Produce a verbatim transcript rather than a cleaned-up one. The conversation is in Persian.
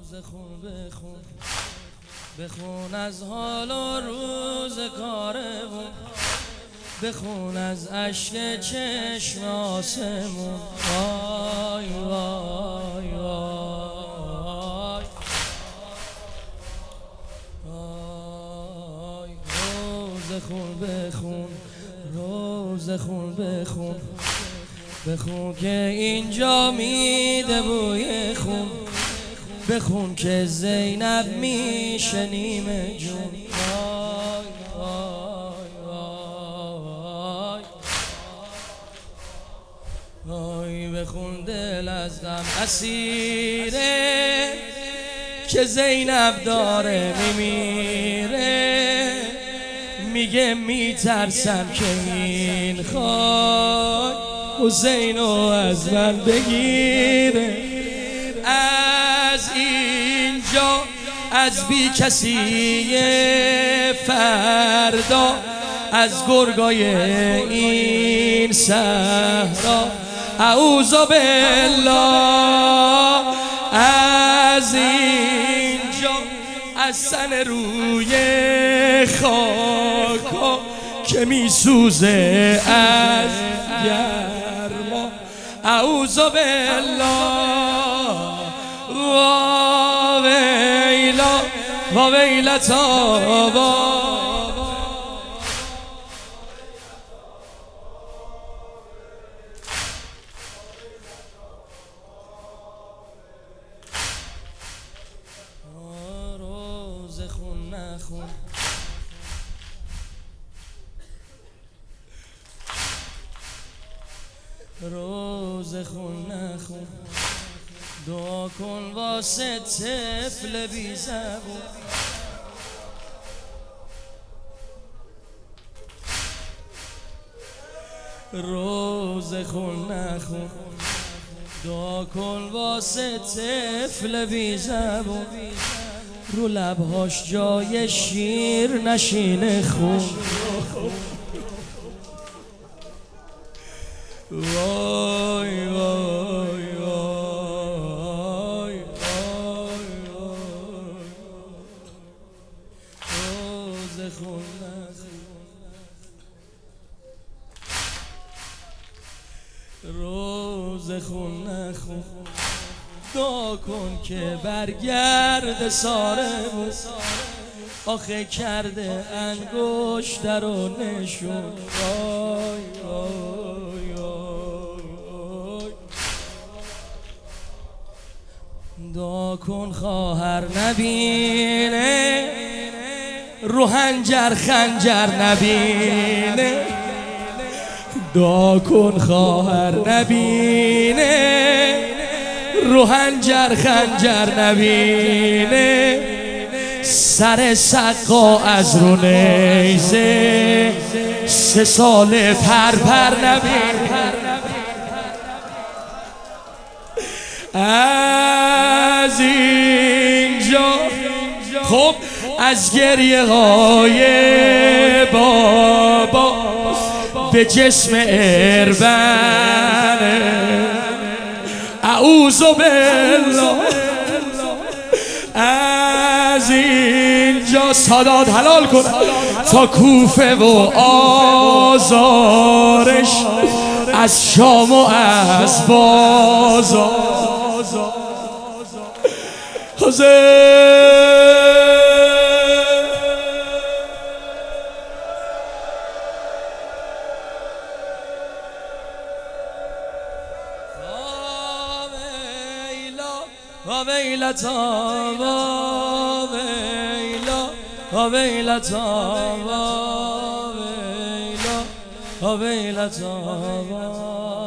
بخون بخون بخون از حال و روز کارمون، بخون از اشک چشم آسمون. وای وای وای وای روز خون بخون، روز خون بخون بخون که اینجا میده بوی خون، بخون که زینب میشنیم جون. وای وای وای وای بخون دل از غم اسیره که زینب داره میمیره، میگه میترسم که این خاک حسینو از من بگیره. از اینجا از بی کسی فردا، از گرگای این صحرا اعوذ بالله، از اینجا از سن روی خاکا که میسوزه از گرما اعوذ بالله. وا ویلا وا ویلتا وا روز خون نخون، روز خون نخون، دعا کن واسه طفل بی زبون. روز خون نخون، دعا کن واسه طفل بی زبون، رو لبهاش جای شیر نشینه خون. وای وای وای روز خون نخون، روز خون نخون، دعا کن که برگرد سارمون، آخه کرده انگشت رو نشون. وای وای وای دعا کن خواهر نبینه، رو هنجر خنجر نبینه، دعا کن خواهر نبینه، رو هنجر خنجر نبینه، سر سقا از رو نیزه سه سال پر پر نبینه. از اینجا خب از گریه های بابا به جسم اربنه اعوذ بالله. از اینجا سادات حلال کن تا کوفه و آزارش، از شام و از بازار وا ویلتا وا ویلا وا ویلتا وا ویلا وا ویلتا وا